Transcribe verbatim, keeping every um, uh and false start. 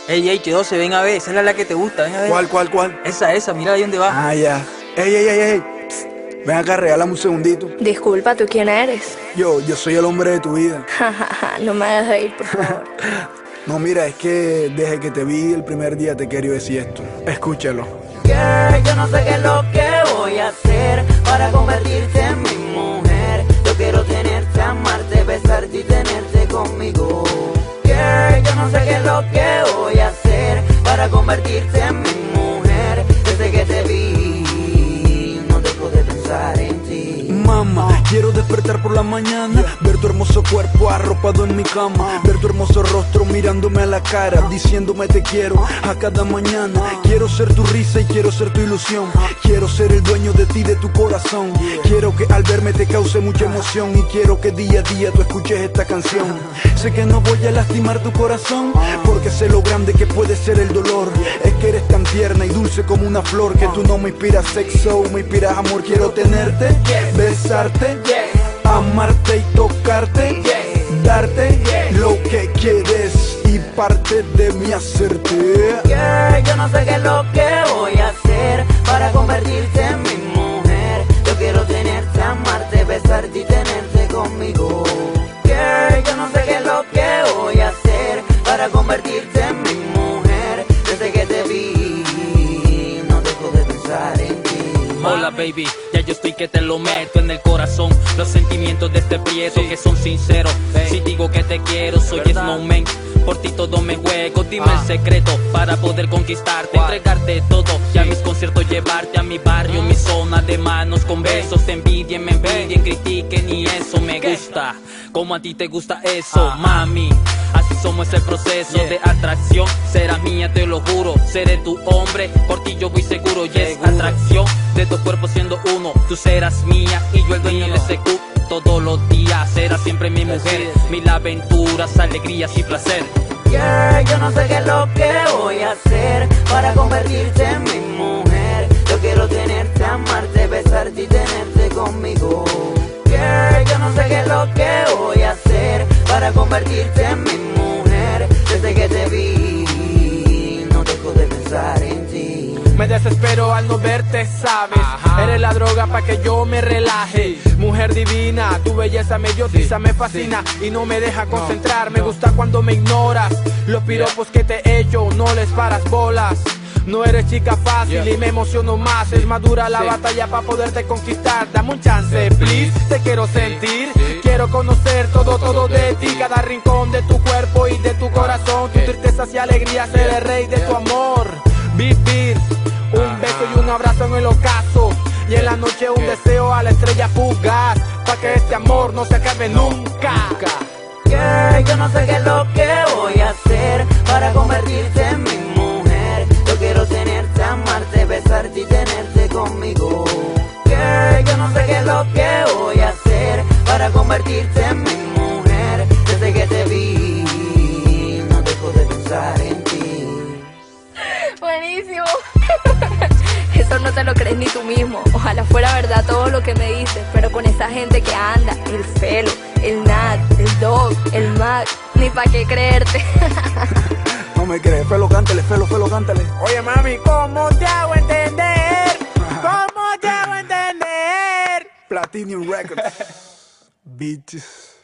Ey, ey, Che doce, ven a ver, esa es la, la que te gusta, ven a ver. ¿Cuál, cuál, cuál? Esa, esa, mira ahí donde va. Ah, ya. Ey, ey, ey, ey. Psst. Ven acá, regálame un segundito. Disculpa, ¿tú quién eres? Yo, yo soy el hombre de tu vida. Jajaja, no me hagas reír, por favor. No, mira, es que desde que te vi el primer día te quiero decir esto. Escúchalo. Que yo no sé qué es lo que voy a hacer para convertirte en mi mujer. Yo quiero tenerte, amarte, besarte y tenerte conmigo. Que yo no sé qué es lo que voy a hacer para convertirte en mi mujer. Desde que te vi, no dejo de pensar en ti. Mamá, quiero despertar por la mañana, ver tu hermoso cuerpo arropado en mi cama, ver tu hermoso rostro mirándome a la cara, diciéndome te quiero a cada mañana. Quiero ser tu risa y quiero ser tu ilusión, quiero ser el dueño de ti, de tu corazón. Quiero que al verme te cause mucha emoción y quiero que día a día tú escuches esta canción. Sé que no voy a lastimar tu corazón, porque sé lo grande que puede ser el dolor. Es que eres tan tierna y dulce como una flor, que tú no me inspiras sexo, me inspiras amor. Quiero tenerte, besarte, amarte y tocarte, darte lo que quieres y parte de mí hacerte. Que yo no sé qué es lo que voy a hacer para convertirte en mi mujer. Yo quiero tenerte, amarte, besarte y tenerte conmigo. Que yo no sé qué es lo que voy a hacer para convertirte en mi mujer. Desde que te vi, no dejo de pensar en ti. Hola baby, ya yo estoy que te lo meto en el corazón. Los sentimientos de este prieto que son sinceros. Si digo que te quiero, soy snowman. Por ti todo me juego, dime ah. el secreto para poder conquistarte, ¿cuál? Entregarte todo, y a mis conciertos llevarte a mi barrio, mi zona de manos con besos. Te envidien, me envidien, critiquen y eso me gusta, como a ti te gusta eso, mami. Así somos el proceso de atracción, serás mía te lo juro, seré tu hombre, por ti yo voy seguro. Y es atracción de dos cuerpos siendo uno, tú serás mía y yo el dueño de ese cu. Todos los días serás siempre mi mujer, mil aventuras, alegrías y placer. Que yo no sé qué es lo que voy a hacer para convertirte en mi mujer. Yo quiero tenerte, amarte, besarte y tenerte conmigo. Que yo no sé qué es lo que voy a hacer para convertirte en mi mujer. Desde que te vi, no dejo de pensar en ti. Me desespero al no verte, sabes. Ajá. Eres la droga pa' que yo me relaje. Mujer divina, tu belleza me hipnotiza, me fascina y no me deja concentrar. Me gusta cuando me ignoras. Los piropos que te he hecho no les paras bolas. No eres chica fácil yeah. y me emociono más. Es madura la sí. batalla pa' poderte conquistar. Dame un chance, please, te quiero sentir. Sí. Quiero conocer todo, todo de ti. Cada rincón de tu cuerpo y de tu corazón. Tu tristezas y alegrías, ser el rey de tu amor. Vivir un beso y un abrazo en el ocaso, y en la noche un deseo a la estrella fugaz, pa' que este amor no se acabe nunca. Que yo no sé qué es lo que voy a hacer para convertirte en mi mujer. Yo quiero tenerte, amarte, besarte y tenerte conmigo. Que yo no sé qué es lo que voy a hacer para convertirte en mi mujer. Desde que te vi, no dejo de pensar en ti. Buenísimo. Eso no te lo crees ni tú mismo. Ojalá fuera verdad todo lo que me dices, pero con esa gente que anda, el Felo, el Nat, el Dog, el Mac, ni pa' qué creerte. No me crees, Felo, cántale, Felo, Felo, cántale. Oye mami, ¿cómo te hago entender? ¿Cómo te hago entender? Platinum Records. Bitches.